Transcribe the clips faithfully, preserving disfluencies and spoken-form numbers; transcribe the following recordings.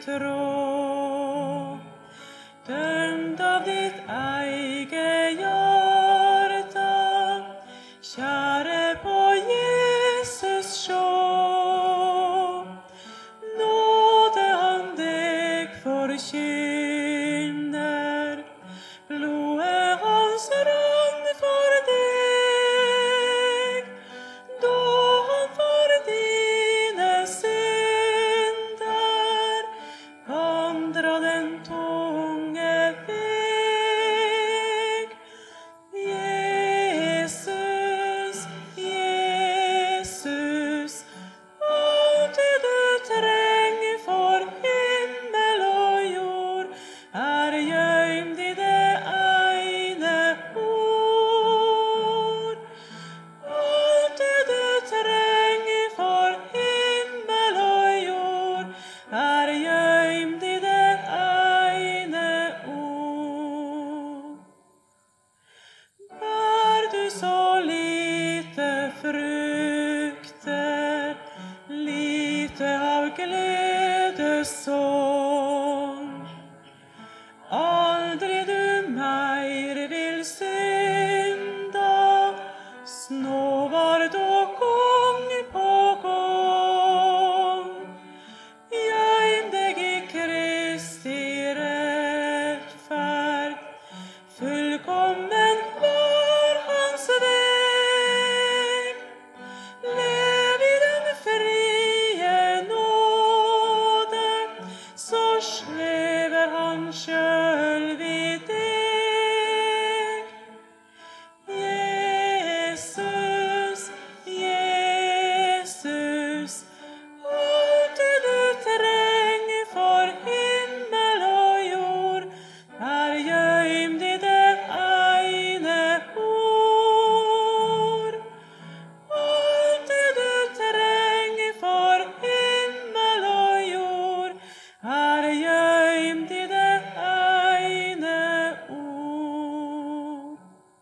trå, dømt av ditt eget hjerte, kjære på Jesus sjå. Nåde han deg forkynner, blodet hans rann for deg, da han for dine synder vandra den tunge veg. Jesus, Jesus, alt det du trenger for himmel og jord, er gøymt i det ene ord. Alt det du trenger for himmel og jord, er gøymt i det ene ord. Bær du så lite frukter, lite av gledessång, aldri du meir vil synda, snovar då gång på gång. Gøym deg i Kristi rettferd, fullkommen var hans veg. Lev i den frie nåde, så slever han sjølv i deg. Jesus, Jesus, alt det du trenger for himmel og jord, er gøymt i det ene ord. Alt det du trenger for himmel og jord, er gøymt i det ene ord.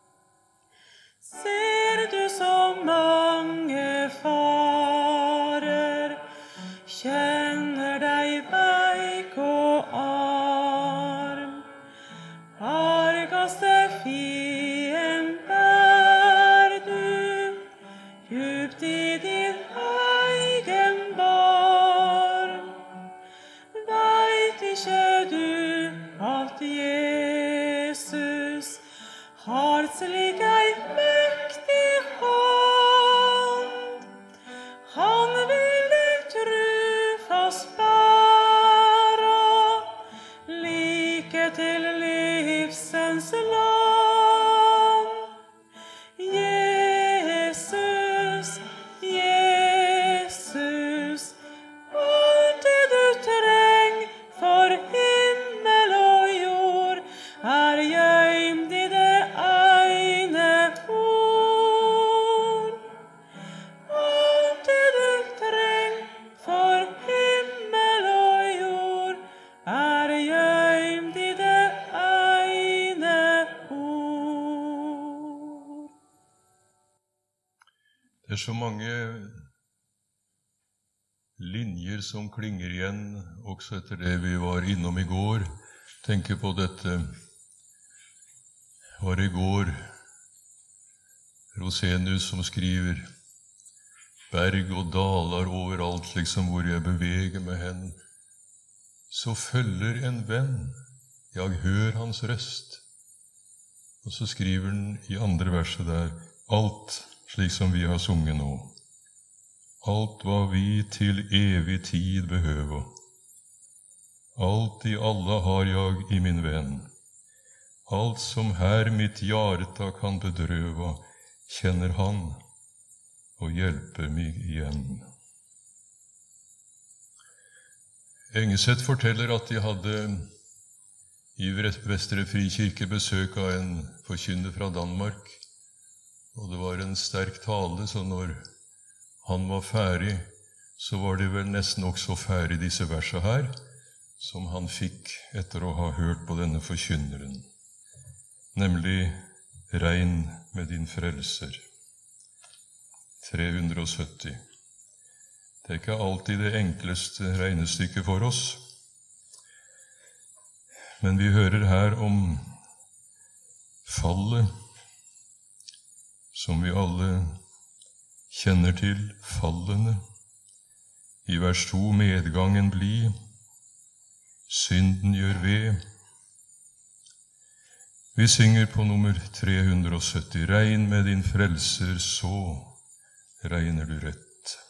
Ser du så mange farer, kjenner deg veik og arm, argaste fiend er du, djupt i din egen barm. Veit ikke du at Jesus har slik ei mektig hånd? Han vil deg trufast bæra, like til livsens land. Jesus, Jesus, alt det du trenger for himmel og jord, er gøymt i det ene ord. Alt det du trenger for himmel og jord, er gøymt i det ene ord. Det er så mange linjer som klinger igjen, også etter det vi var innom i går. Tenker på dette, var i går Rosenius som skriver: berg og dalar overalt, liksom hvor jeg beveger meg hen, så følger en venn, jeg hør hans røst. Og så skriver han i andre verset der, alt slik som vi har sunget nå. Alt hva vi til evig tid behøver. Alt i alle har jeg i min venn. Alt som her mitt hjarta kan bedrøva, kjenner han og hjelper meg igjen. Engeseth forteller at de hadde i Vestre Frikirke besøk av en forkynner fra Danmark, og det var en sterk tale, så når han var ferdig, så var det vel nesten også ferdig disse versene her, som han fikk etter å ha hørt på denne forkynneren, nemlig «Regn med din frelser». tre hundre og sytti. Det er ikke alltid det enkleste regnestykket for oss, Men vi hører her om fallet, som vi alle kjenner til, fallene. I vers to, medgangen bli, synden gjør ved. Vi synger på nummer tre hundre og sytti, regn med din frelser, så regner du rett.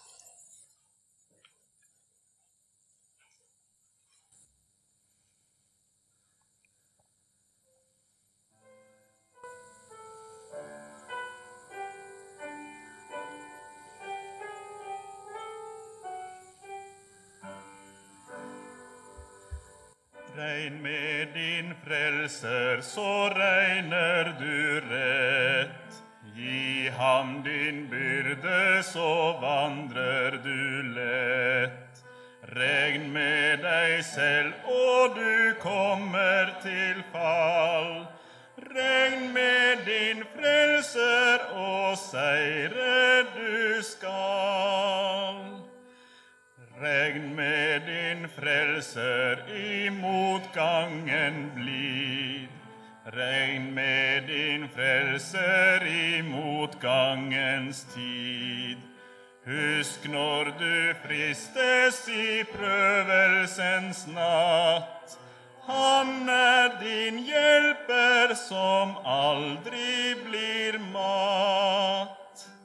Regn med din frelser, så regner du rett. Gi ham din byrde, så vandrer du lett. Regn med deg selv, og du kommer til fall. Regn med din frelser, og seire du skal. Regn med din frelser, i motgangen blid. Regn med din frelser, i motgangens tid. Husk når du fristes i prøvelsens natt. Han er din hjelper, som aldri blir mat.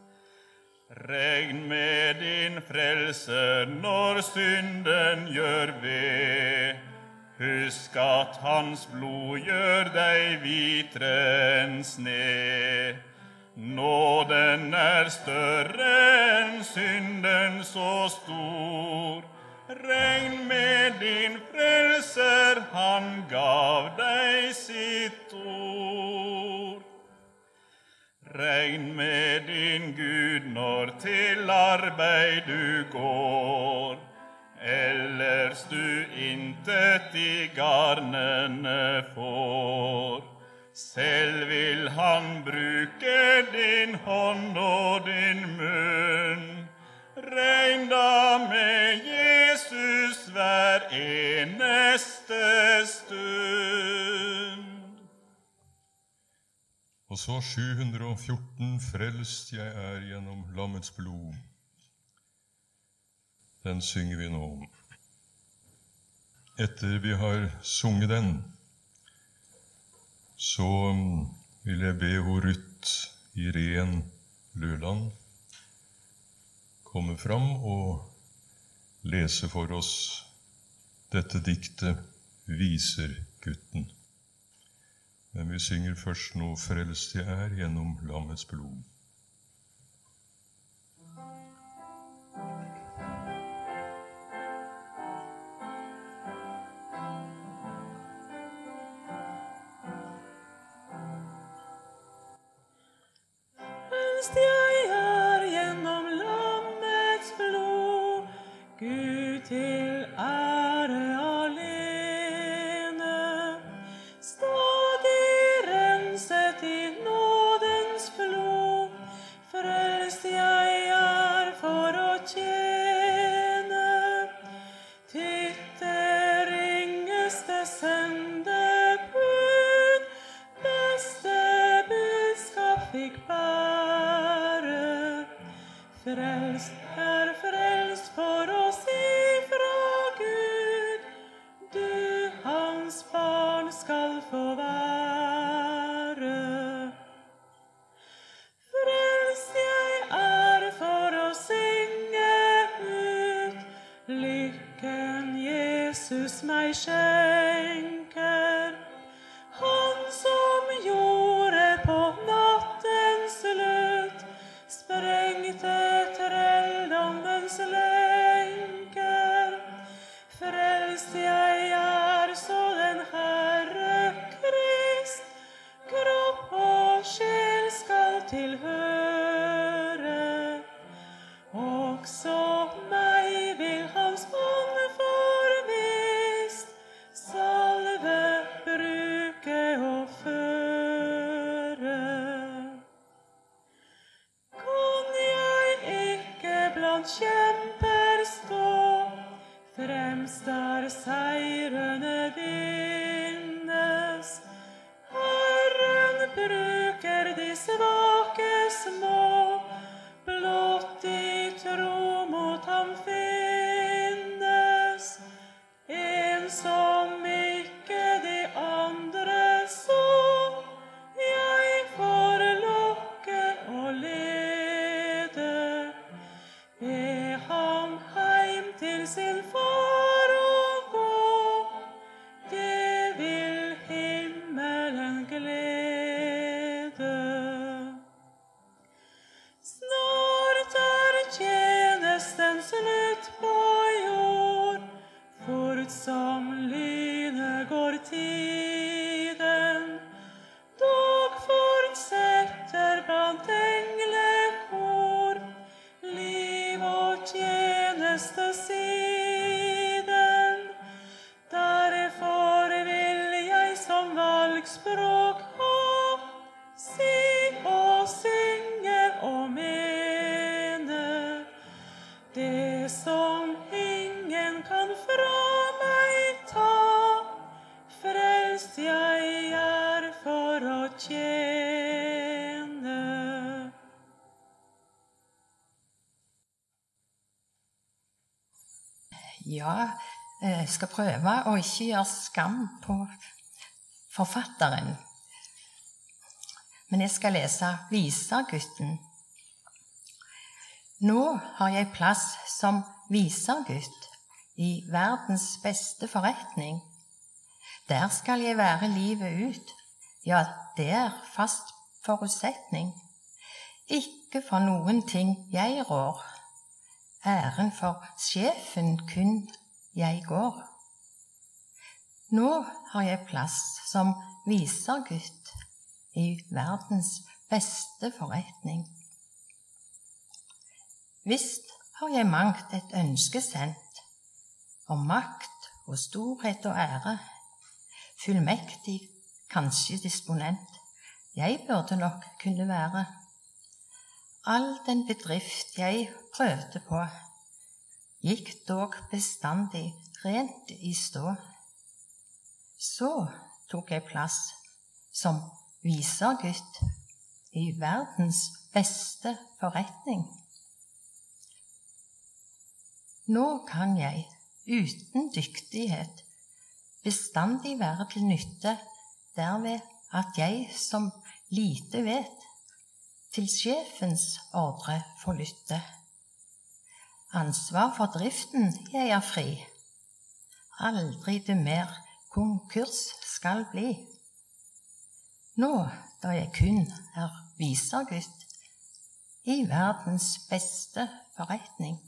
Regn med din frelser når synden gjør ved. Husk at hans blod gjør deg hvitre enn sne. Nåden er større enn synden så stor. Regn med din frelser, han gav deg sitt ord. Regn med din Gud når til arbeid du går, ellers du intet i garnene får. Selv vil han bruke din hånd og din munn. Regn da med Jesus hver eneste stund. Og så sju hundre og fjorten, frelst jeg er gjennom lammets blod. Den synger vi nå om. Etter vi har sunget den, så vil jeg be ho Ruth Irén Løland komme fram og lese for oss dette diktet Visergutten. Men vi synger først nå frelst jeg er gjennom lammets blod. Frelst jeg er gjennom lammets blod, Gud til ære alene. Stadig renset i nådens flod, frelst jeg er for å tjene. Titt det ringeste sendebud, beste budskap fikk bære. Frelst er frelst for å si fra Gud, du hans barn skal få være. Frelst jeg er for å synge ut, lykken Jesus meg skjenker. Han som gjorde på nattens slutt, sprengte trelldommens lenker. Frelst jeg er så den Herre Krist, kropp og sjel skal tilhøre. Også meg vil hans ånd forvist, salve, bruke og føre. Kan jeg ikke blant kjemper stå, fremst der seirene vinner. bruker de svake små, blott i tro mot ham finnes. En som ikke de andre så, jeg får lokke og lede. Be ham heim til sin far og gå, det vil himmelen glede. Snart er tjenesten slutt på jord, fort som lynet går tiden. Dog fortsetter blant englekor, liv og tjeneste siden. Derfor vil jeg som valgspråk ha, si og synge og mene, det som ingen kan fra meg ta, frelst jeg er for å tjene. Ja, jeg skal prøve å ikke gjøre skam på forfatteren. Men jeg skal lese Visergutten. Nå har jeg plass som visergutt i verdens beste forretning. Der skal jeg være livet ut. Ja, det er fast forutsetning. Ikke for noen ting jeg rår. Æren for sjefen kun jeg går. Nå har jeg plass som visergutt i verdens beste forretning. Visst har jeg mangt et ønske sendt, om makt og storhet og ære, fullmektig, kanskje disponent, jeg burde nok kunne være. All den bedrift jeg prøvde på, gikk dog bestandig rent i stå. Så tok jeg plass som visergutt i verdens beste forretning. Nå kan jeg uten dyktighet bestandig være til nytte, derved at jeg som lite vet, til sjefens ordre får lytte. Ansvar for driften jeg er fri, aldri det mer konkurs skal bli. Nå, da jeg kun er visergutt i verdens beste forretning.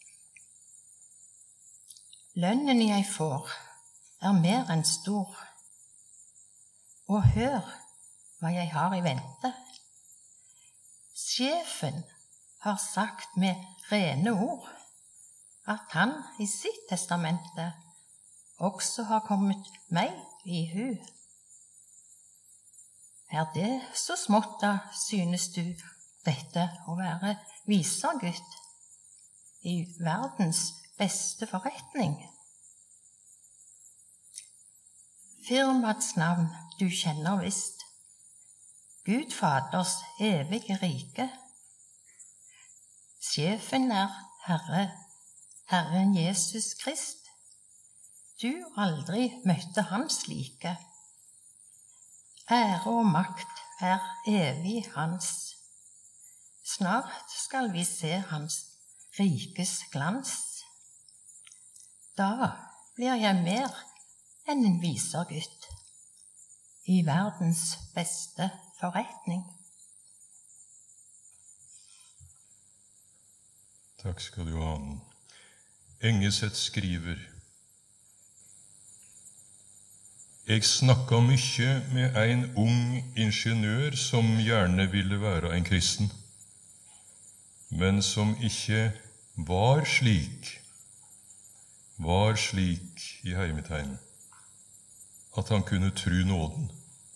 Lønnen jeg får er mer enn stor, og hør hva jeg har i vente. Sjefen har sagt med rene ord at han i sitt testamente også har kommet meg i hu. Er det så smått da, synes du, dette å være visergutt i verdens beste forretning? Firmaets navn du kjenner visst, Gud Faders evige rike. Sjefen er Herre, Herren Jesus Krist. Du aldri møtte hans like. Ære og makt er evig hans. Snart skal vi se hans rikes glans. Da blir jeg mer enn en visergutt i verdens beste forretning. Takk skal du ha. Engeseth skriver: Jeg snakka mykje med en ung ingeniør som gjerne ville være en kristen, men som ikke var slik, var slik i heimetegn, at han kunne tru nåden.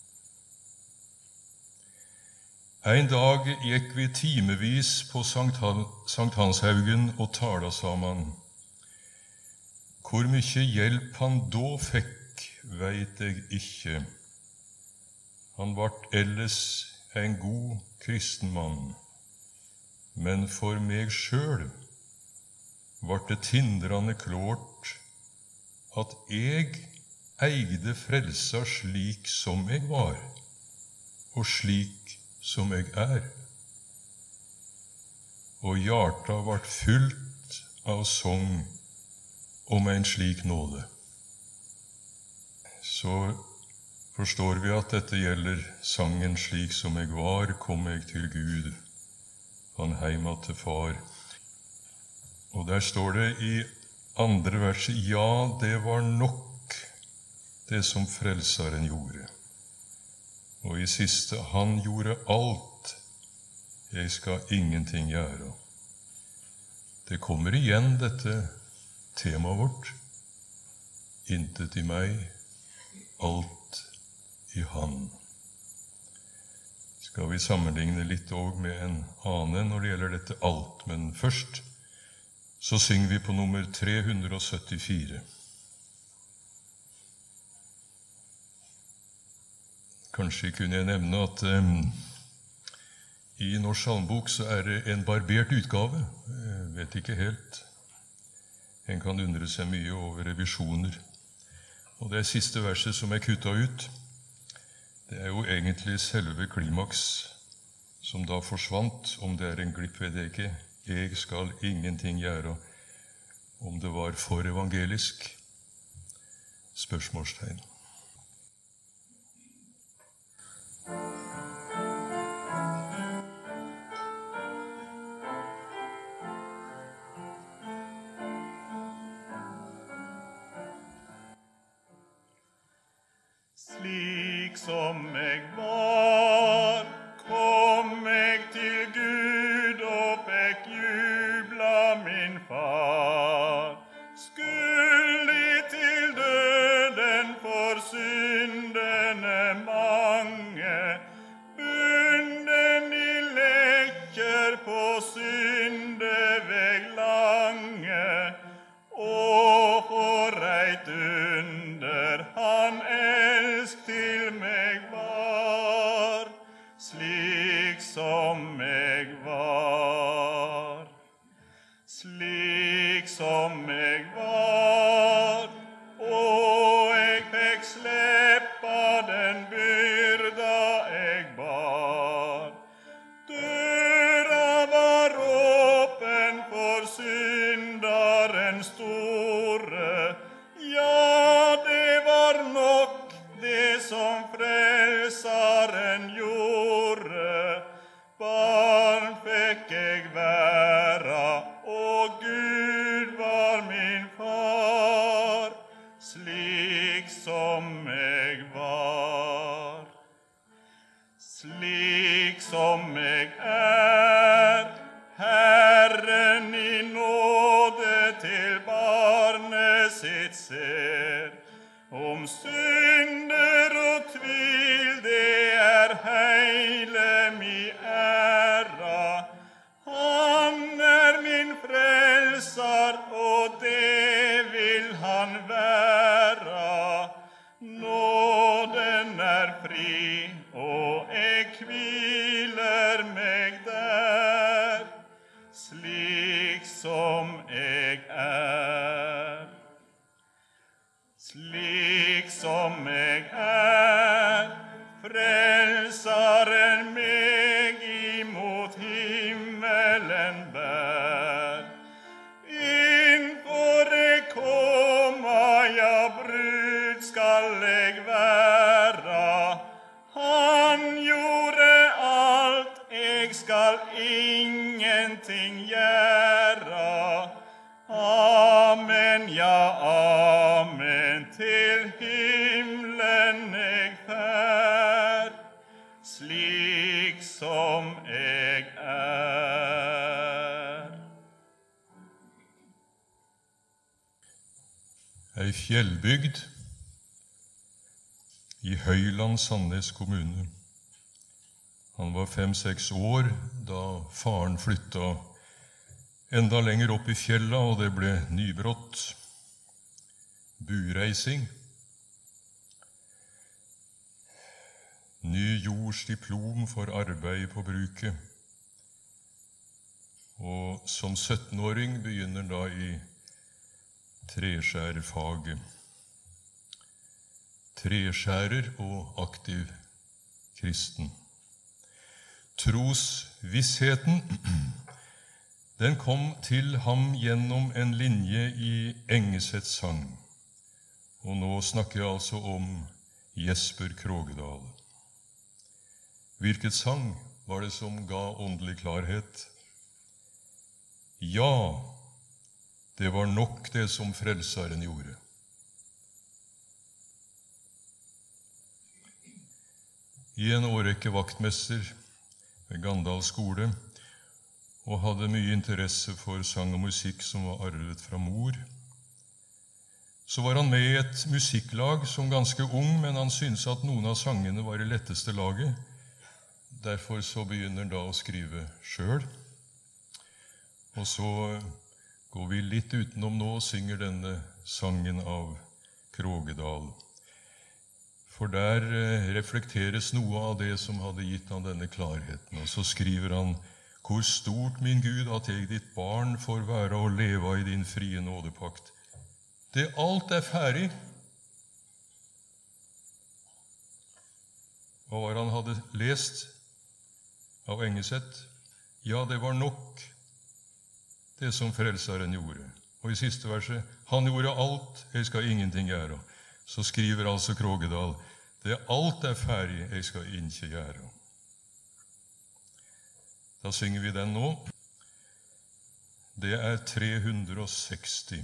En dag gikk vi timevis på Sankt, Han, Sankt Hanshaugen og tala sammen. Hvor mye hjelp han da fikk, veit jeg ikke. Han vart elles en god kristen mann, men for meg sjøl vart det tindrande klart at jeg eide frelsa slik som jeg var, og slik som jeg er. Og hjarta vart fullt av sång om en slik nåde. Så forstår vi at dette gjelder sangen slik som jeg var, kom jeg til Gud, han heima til far. Og der står det i andre verset, ja, det var nok det som frelsaren gjorde. Og i siste, han gjorde alt, jeg skal ingenting gjøre. Det kommer igjen dette temaet vårt, intet i meg, alt i han. Skal vi sammenligne litt også med en annen når det gjelder dette alt, men først så synger vi på nummer tre hundre syttifire. Kanskje kunne jeg nevne at um, i Norsk Salmbok så er det en barbert utgave. Jeg vet ikke helt. En kan undre seg mye over revisjoner. Og det siste verset som er kuttet ut, det er jo egentlig selve klimaks som da forsvant, om det er en glipp ved det ikke. Jeg skal ingenting gjøre, om det var for evangelisk. Spørsmålstegn. Slik som jeg var, kom jeg til Gud, og fikk jubla min far. Skyldig til døden for syndene mange, bunden i lekker på syndeveg lange, og for eit under han elsk til meg var, slik som jeg var. Slik som jeg var, og jeg fikk sleppa den byrda jeg bar. Døra var åpen for syndaren store, ja, det var nok det som frelsaren gjorde. Barn fikk jeg være, og Gud var min far, slik som jeg var. Slik som jeg er, Herren i nåde til barnet sitt ser. Om synder og tvil, det er heile mi æra. Han er min frelsar, og det vil han være. Nåden er fri, og jeg hviler meg der, slik som jeg er. Slik som jeg er, frelsaren meg imot himmelen bær. Innfor jeg koma, ja, brud skal jeg være. Han gjorde alt, jeg skal ingenting gjøre. Amen, ja, amen, til himmelen jeg fær, slik som jeg er. Ei fjellbygd i Høyland, Sandnes kommune. Han var fem-seks år da faren flytta enda lenger opp i fjella, og det ble nybrott, bureising. ny jords diplom for arbeid på bruket. Og som syttenåring begynner da i treskjærerfaget. Treskjærer og aktiv kristen. Trosvissheten, den kom til ham gjennom en linje i Engesets sang. Og nå snakker jeg altså om Jesper Krogedal. Hvilket sang var det som ga åndelig klarhet? Ja, det var nok det som frelseren gjorde. I en årrekke vaktmester ved Gandal skole, og hadde mye interesse for sang og musikk som var arvet fra mor. Så var han med i et musikklag som ganske ung, men han syntes at noen av sangene var i letteste laget. Derfor så begynner han da å skrive selv. Og så går vi litt utenom nå og synger denne sangen av Krogedal. For der reflekteres noe av det som hadde gitt han denne klarheten. Og så skriver han: «Hvor stort, min Gud, at jeg ditt barn får være og leve i din frie nådepakt. Det alt er ferdig.» Hva var han hadde lest av Engeset? Ja, det var nok det som frelseren gjorde. Og i siste verset: «Han gjorde alt, jeg skal ingenting gjøre.» Så skriver altså Krogedal: «Det alt er ferdig, jeg skal ikke gjøre.» Da synger vi den nå. Det er tre hundre og seksti.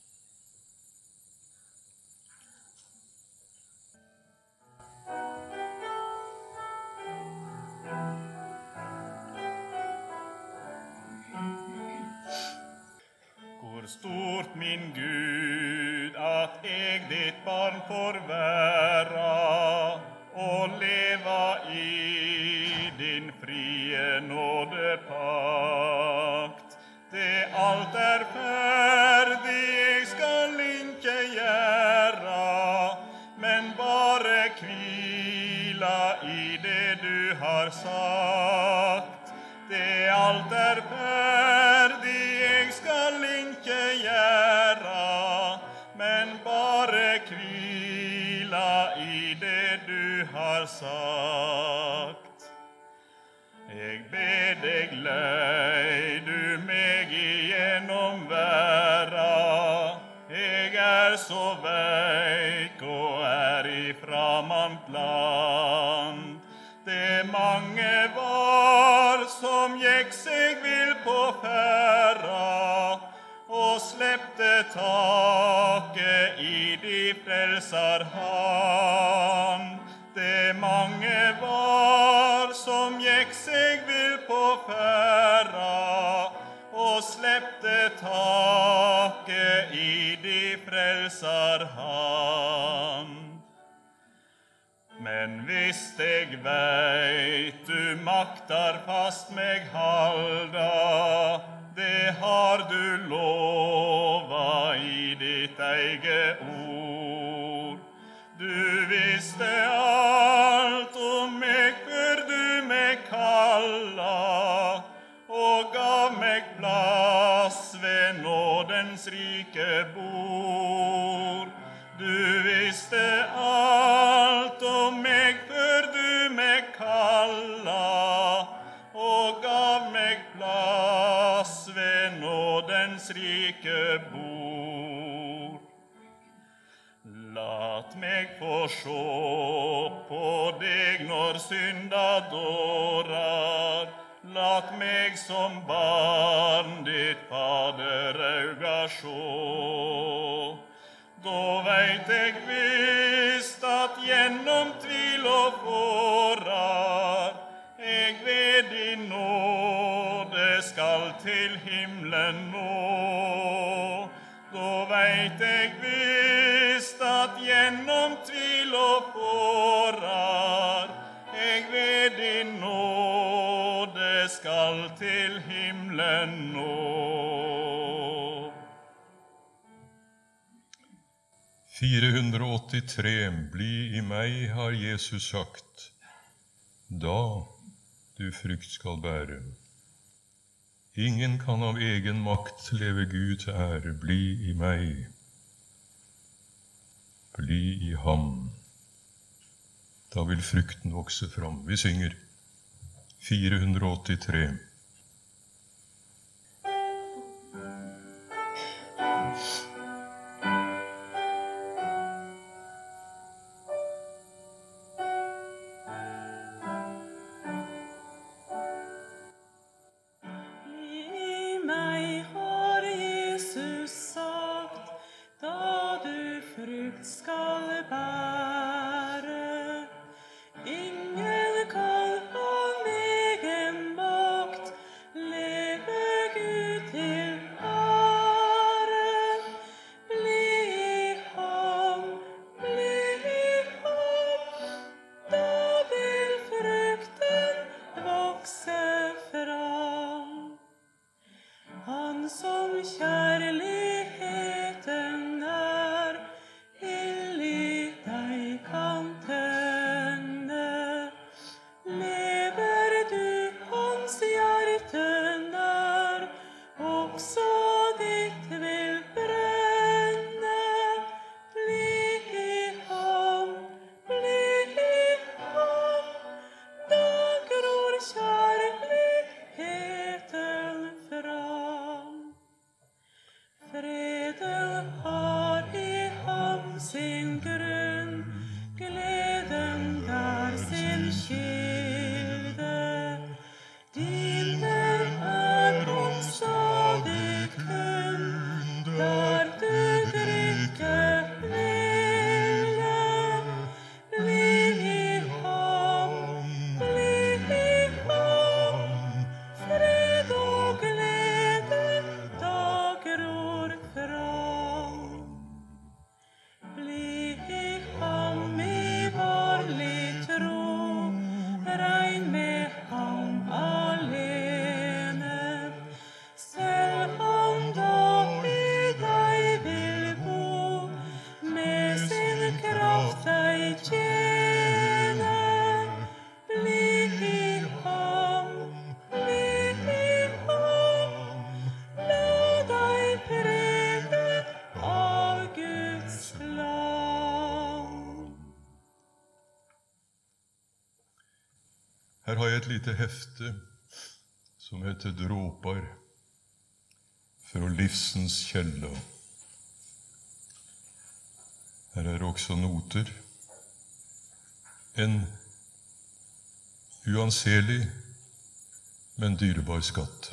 Hvor stort, min Gud, at jeg ditt barn får være og leva i din frie nådepakt. Det alt er ferdig, jeg skal ikke gjøre, men bare hvila i det du har sagt. Det alt er ferdig, jeg skal ikke gjøre, men bare hvila i det du har sagt. Jeg ber deg, lei du meg igjennom verda. Jeg er så veik og er i framant land. Det mange var som gikk seg vill på ferda, og slepte taket i de frelsar hand. Det mange var som gikk seg vill på ferda, og slepte taket i de frelsar hand. Men hvis jeg veit du maktar fast meg halda, det har du lova i ditt eget ord. Du visste alt om meg før du meg kalla, og gav meg plass ved nådens rike bord. Du visste alt om meg før du meg kalla, og gav meg plass ved nådens rike bord. Lat meg få sjå på deg når synda dårar. Lat meg som barn ditt faderauga sjå. Da veit jeg visst at gjennom tvil og fårar jeg ved din nåde skal til himmelen nå. Da veit jeg visst at gjennom tvil og fårar jeg ved din nåde skal til himmelen nå. fire hundre og åttitre. Bli i meg, har Jesus sagt. da du frukt skal bære. Ingen kan av egen makt leve Gud til ære. Bli i meg, bli i ham. Da vil frukten vokse fram. Vi synger fire hundre åttitre. Her har jeg et lite hefte som heter Dråpar fra livsens kjella. Her er også noter. En uanselig, men dyrebar skatt.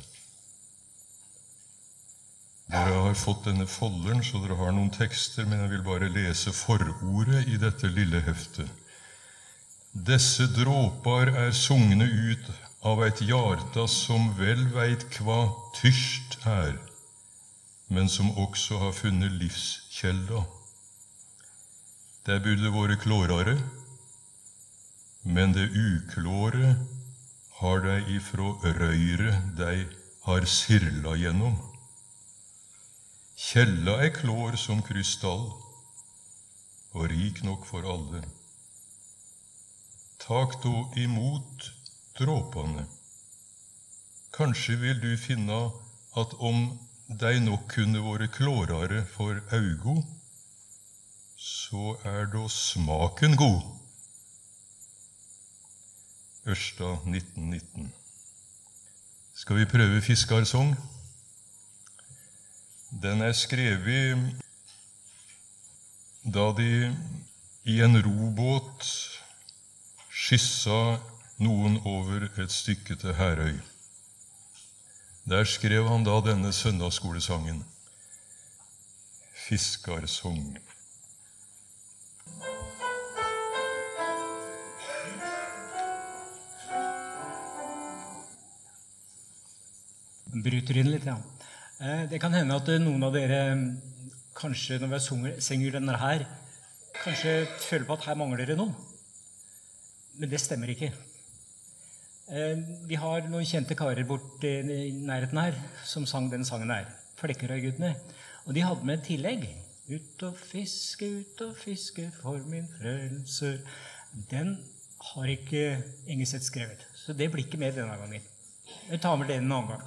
Dere har fått denne folderen, så dere har noen tekster, men jeg vil bare lese forordet i dette lille heftet. Desse dråpar er sungne ut av eit hjarta som vel veit kva tyrst er, men som også har funnet livskjelda. Det burde vore klårare, men det uklåre har de ifrå røyret de har sirla gjennom. Kjella er klår som krystall, og rik nok for alle. Tak då imot dråpane. Kanskje vil du finne at om de nok kunne være klårare for augo, så er da smaken god. Ørsta nitten nitten. Skal vi prøve fiskarsong? Den er skrevet da de i en robåt skyssa noen over et stykke til Herøy. Der skrev han da denne søndagsskolesangen, Fiskarsong. Bryter inn litt, ja. Det kan hende at noen av dere, kanskje når vi synger, synger denne her, kanskje føler på at her mangler dere noe. Men det stemmer ikke. Vi har noen kjente karer bort i nærheten her, som sang den sangen her, Flekkerøy-guttene. Og de hadde med et tillegg. Ut og fiske, ut og fiske for min frelser. Den har ikke Engeseth skrevet, så det blir ikke med denne gangen. Jeg tar med det en annen gang.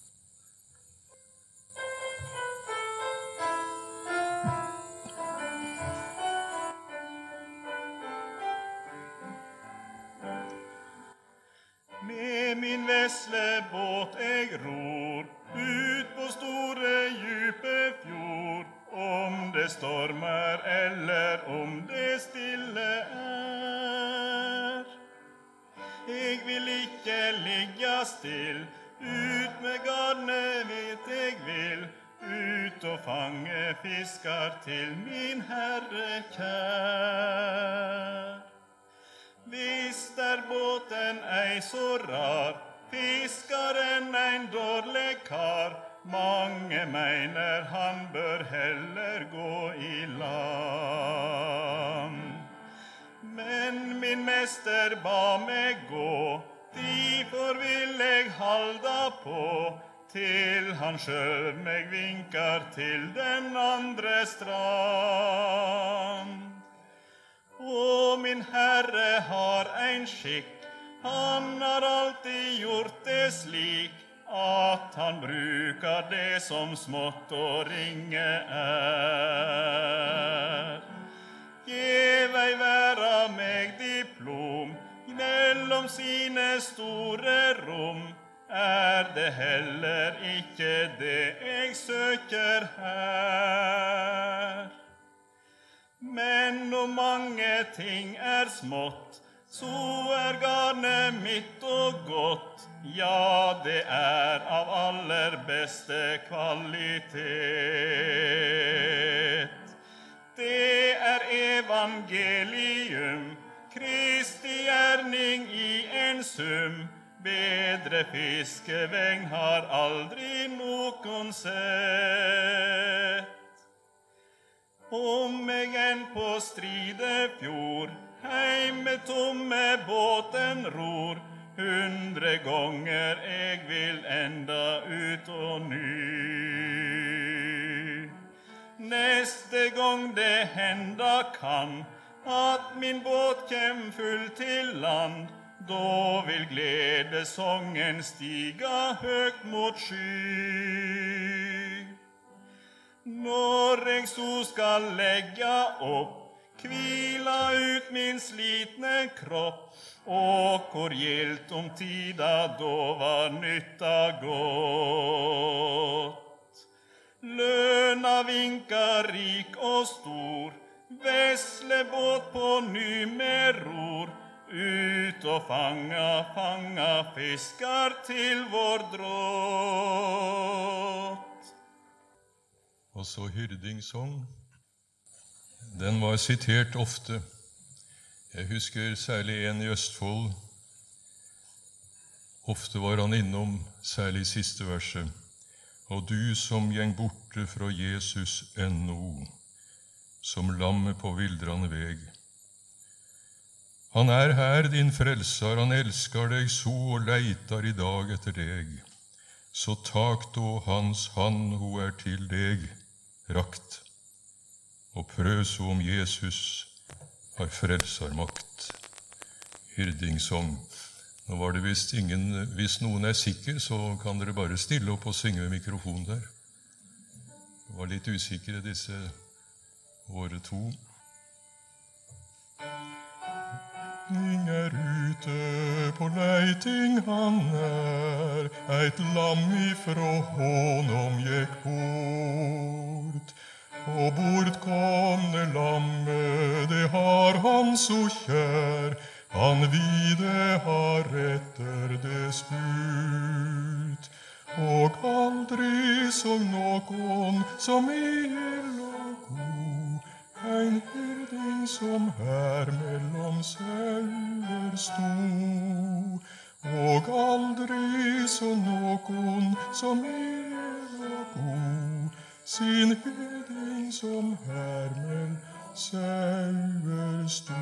Med min vesle båt jeg ror ut på store, dype fjord, om det stormer eller om det stille er. Jeg vil ikke ligge still, ut med garnet vet jeg vil, ut og fange fiskar til min Herre kjær. Hvis er båten ei så rar, fiskaren ein dårlig kar, mange mener han bør heller gå i land. Men min mester ba meg gå, derfor vil jeg halda på, til han sjøv meg vinkar til den andre strand. Og min Herre har ein skikk, han har alltid gjort det slik, at han brukar det som smått og ringe er. Gjev ei væra meg diplom, mellom sine store rom, er det heller ikke det jeg søker her. Men når mange ting er smått, så er garnet mitt og godt, ja, det er av aller beste kvalitet. Det er evangelium, Kristi gjerning i en sum, bedre fiskevegn har aldri nokon sett. Om jeg enn på Stridefjord, heime tomme båten ror, hundre ganger jeg vil enda ut og ny. Neste gang det henda kan, at min båt kjem full til land, da vil gledesongen stiga høgt mot sky. Når jeg så skal legge opp, kvila ut min slitne kropp, og hvor gildt om tida da var nytta godt. Løna vinka rik og stor, vesle båt på ny med ror, ut og fanga, fanga fiskar til vår drott. Og så hyrdingsång. Den var sitert ofte. Jeg husker særlig en i Østfold. Ofte var han innom, særlig siste verset. Og du som gjeng borte fra Jesus ennå, som lammet på vildrande veg. Han er her, din frelser, han elskar deg så og leitar i dag etter deg. Så tak då hans hand, ho er til deg rakt, og prøv så om Jesus har frelsarmakt. Hyrdingsång. Nå var det visst ingen, hvis noen er sikker, så kan dere bare stille opp og synge med mikrofonen der. Jeg var litt usikre disse åre to. Ing er ute på leiting han er, eit lam ifrå honom gikk bort. Og bortkomne lammet, det har han så kjær, han vide har etter det spurt. Og aldri som nokon som ild og god, ein hyrding som her mellom sauer sto. Og aldri som nokon som ild og god, sin hyrding som her mellom sauer sto.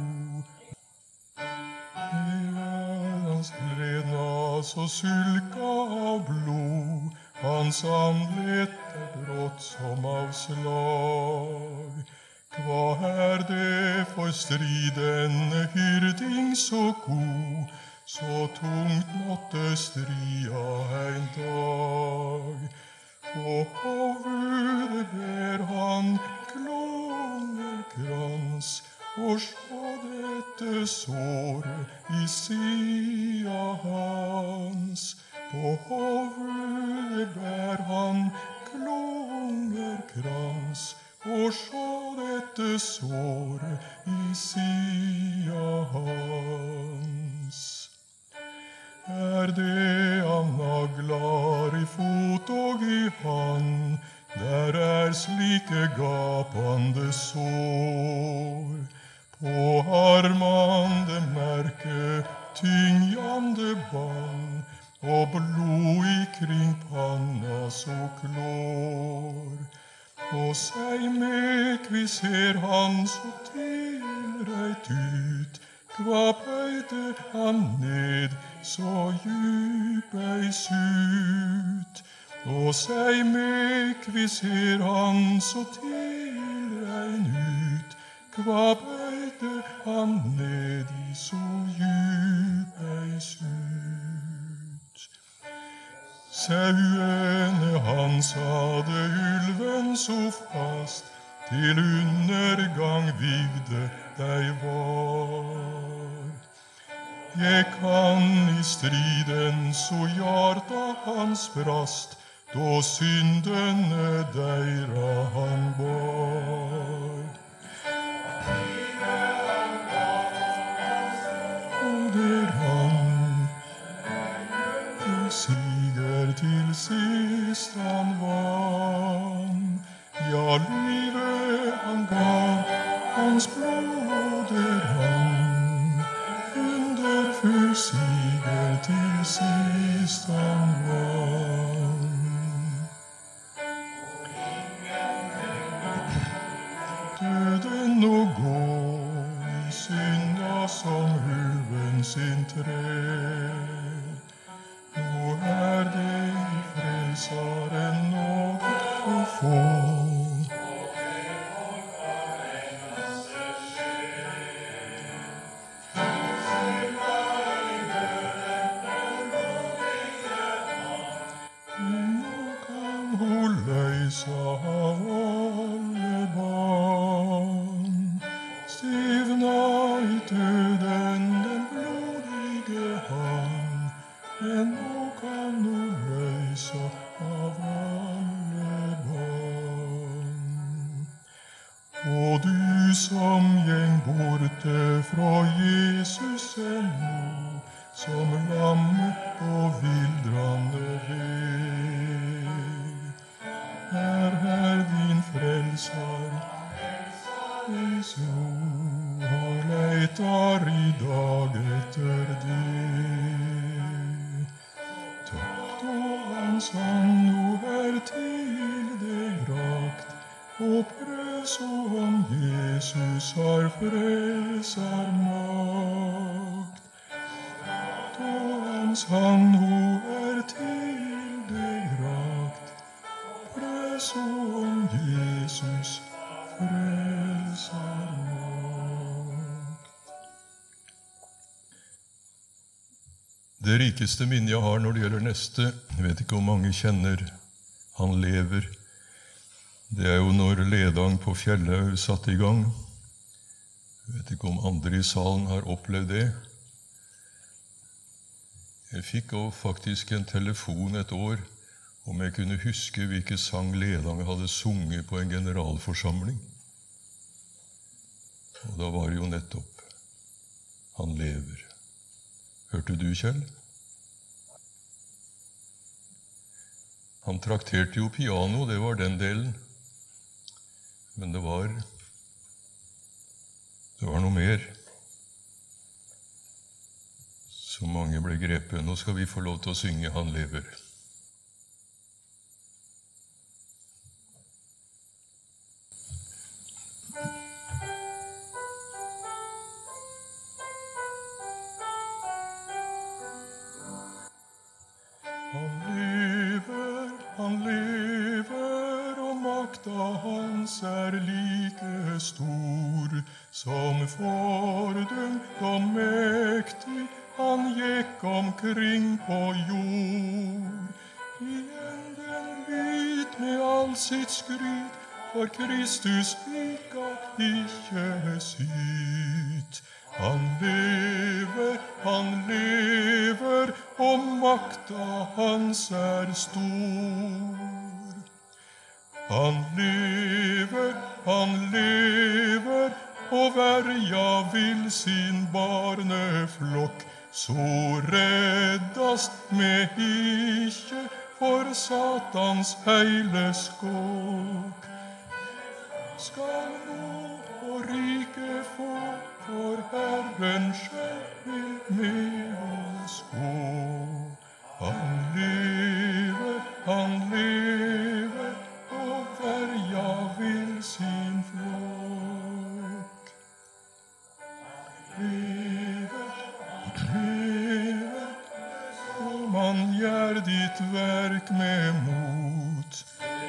Hans lena så sulka av blod, hans andlet er brått som av slag. Hva er det for for striden hyrding så god, så tungt måtte stria ein dag. Og hovudet ber han klongerkrans, og sjå dette såret i sida hans. På hovudet bær han klongerkrans, og sjå dette såret i sida hans. Er det han naglar i fot og i hand, der er slike gapande sår. På armande merke tyngjande band, og blod ikring panna så klår. Og seg meg vi ser han så tilreit ut, kva bøyde han ned så djupeis ut. Og seg meg vi ser han så tilrein ut, kva bøyde han ned i så djupeis ut. Sauene hans hadde ulven så fast, til undergang vigde dei var. Jeg kan i striden så hjarta hans brast, da syndene deira han bar. Og der han siger til sist han vann, ja, livet han gav, hans blod der han underfull siger til sist han vann. Døden å gå i synda som ulven sin tred. Nå er det i frelsaren nåde å få. Nå kan hun løysa av alle barn. Stivna i døden den blodige hand, men nå kan hun løysa av alle barn. Og du som gjeng borte fra Jesus ennå, som lammet på vildrande veg, er her din frelsar, Jesu, har leitar i dag etter deg. Takk då hans hand nå er til deg rakt, og prøv så om Jesus har frelsar makt. Da hans hand nå er til deg rakt, prøv så om Jesus frelsar makt. Det rikeste minnet jeg har når det gjelder neste, jeg vet ikke om mange kjenner, han lever. Det er jo når ledang på Fjellhaug satt i gang. Jeg vet ikke om andre i salen har opplevd det. Jeg fikk også faktisk en telefon et år om jeg kunne huske hvilke sang ledang hadde sunget på en generalforsamling. Og da var det jo nettopp han lever. Hørte du, Kjell? Han trakterte jo piano, det var den delen. Men det var det var noe mer. Så mange ble grepet. Nå skal vi få lov til å synge Han lever. Han lever, han lever, og makta hans er like stor. som fordømt og mektig, han gikk omkring på jord. Igjen den hvit med all sitt skryt, for Kristus vika ikke syt. Han lever, han lever, og makta hans er stor. Han lever, han lever, og verja vil sin barneflokk, så reddast med ikkje for Satans heile skåk. Skal nå og rike få, for Herren selv vil med oss gå. Han lever, han lever, og verja vil sin flokk. Lever, lever, og man gjør ditt verk med mot.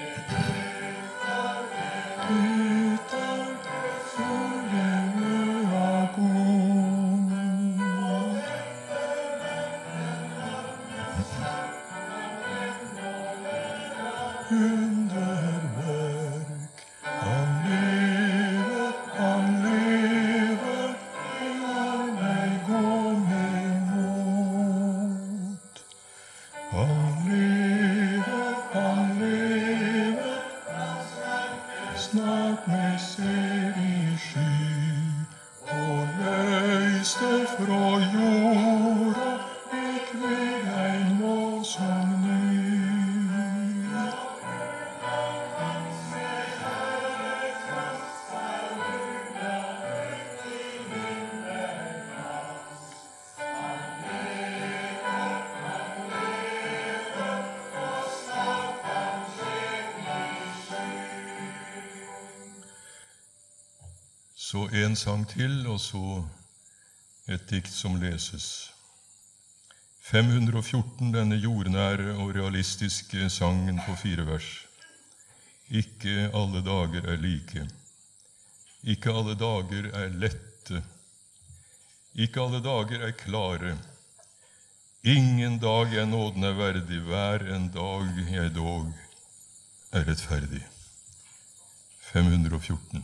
Så en sang til, og så et dikt som leses. fem hundre og fjorten, denne jordnære og realistiske sangen på fire vers. Ikke alle dager er like. Ikke alle dager er lette. Ikke alle dager er klare. Ingen dag jeg nåden er verdig, hver en dag jeg dog er rettferdig. fem hundre og fjorten.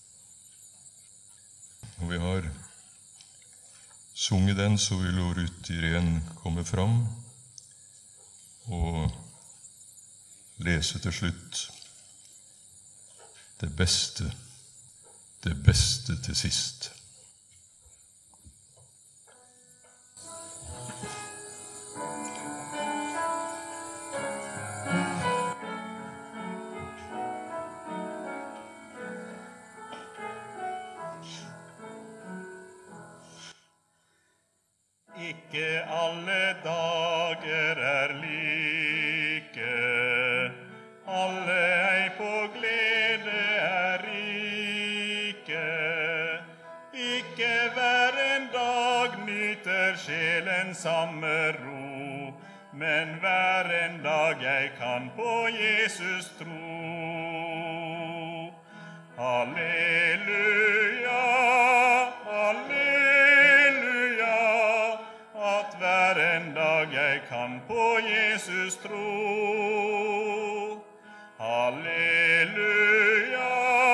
Når vi har sunget den, så vil Ruth Irén komme fram og lese til slutt det beste, det beste til sist. Ikke alle dager er like, alle ei på glede er rike. Ikke hver en dag nyter sjelen samme ro, men hver en dag jeg kan på Jesus tro. Halleluja, halleluja, at hver en dag jeg kan på Jesus tro. Halleluja,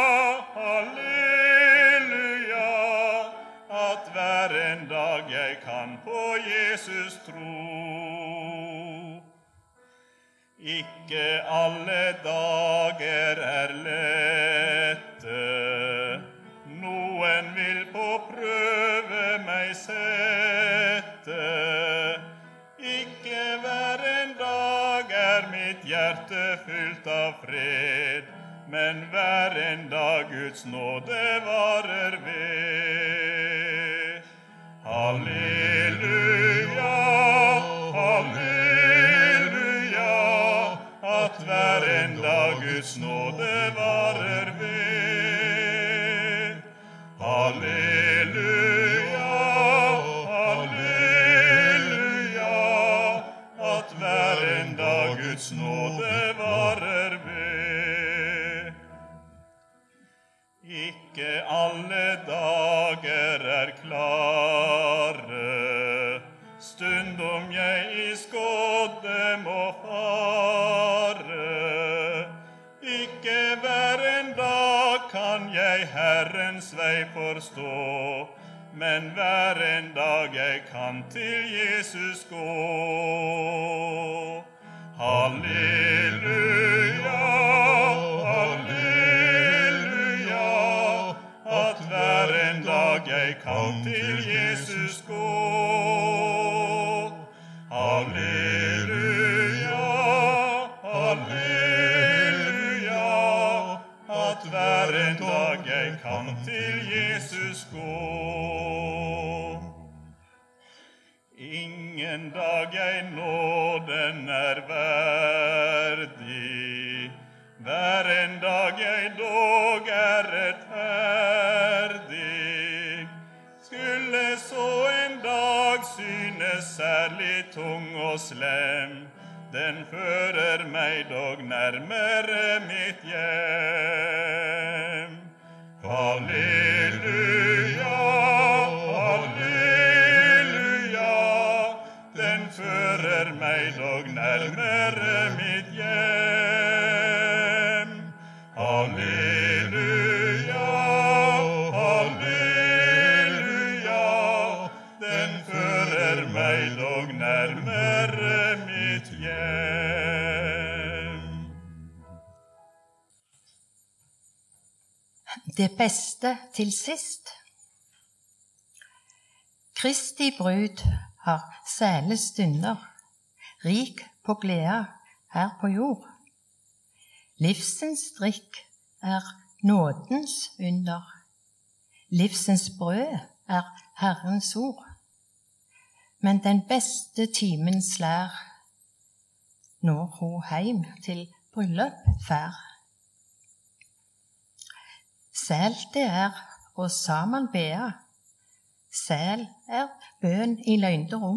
halleluja, at hver en dag jeg kan på Jesus tro. Ikke alle dager er lette, noen vil på prøve meg sette. Ikke hver en dag er mitt hjerte fylt av fred, men hver en dag Guds nåde varer ved. Halleluja, halleluja, at hver en dag Guds nåde varer ved. Halleluja, halleluja, at hver en dag Guds nåde varer ved. Ikke alle dager er klare, stundom jeg i skodde må fare. Ikke hver en dag kan jeg Herrens vei forstå, men hver en dag jeg kan til Jesus gå. Halleluja, halleluja, at hver en dag jeg kan til Jesus gå. Halleluja, halleluja, at hver en dag jeg kan til Jesus gå. Ingen dag jeg nåden er verdig, hver en dag jeg dog er rettferdig. Skulle så en dag synes særlig tung og slem, den fører meg dog nærmere mitt hjem. Halleluja, halleluja, den fører meg dog nærmere mitt hjem. Halleluja, halleluja, den fører meg dog nærmere mitt hjem. Det beste til sist. Kristi brud har sæle stunder, rik på glede her på jord. Livsens drikk er nådens under, livsens brød er Herrens ord. Men den beste timen slær, når hun heim til bryllup fær. Sæl det er å saman bea, sæl er bøn i løgnde rom.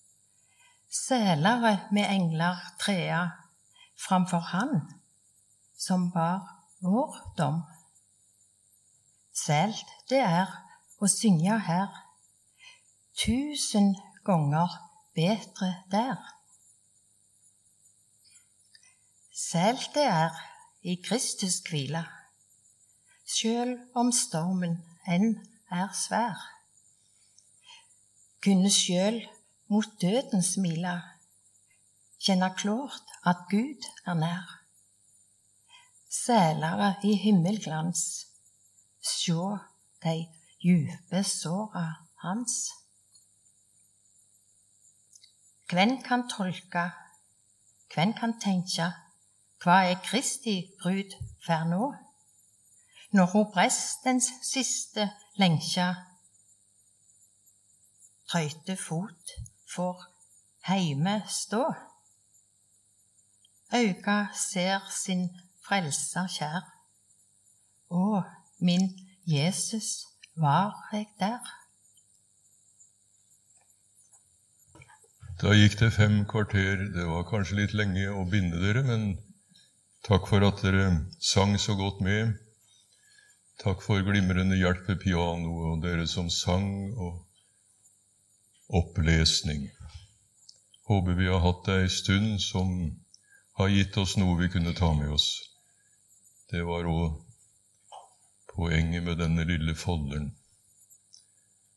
Sælere med engler trea framfor han, som bar vår dom. Sælt det er å synge her, tusen ganger bedre der. Sælt det er i Kristus hvile, sjøl om stormen enn er svær. Kunne sjøl mot døden smile, kjenne klart at Gud er nær. Sælere i himmelglans, sjå de djupe såra hans. Hvem kan tolke, hvem kan tenke, hva er Kristi brud fær nå? Når hun prestens siste lenkja, trøyte fot for heime stå. Øyka ser sin frelser kjær. Å, min Jesus, var jeg der? Da gikk det fem kvarter. Det var kanskje litt lenge å binde dere, men takk for at dere sang så godt med. Takk for glimrende hjelp ved piano, og dere som sang og opplesning. Håper vi har hatt ei stund som har gitt oss noe vi kunne ta med oss. Det var også poenget med denne lille folderen.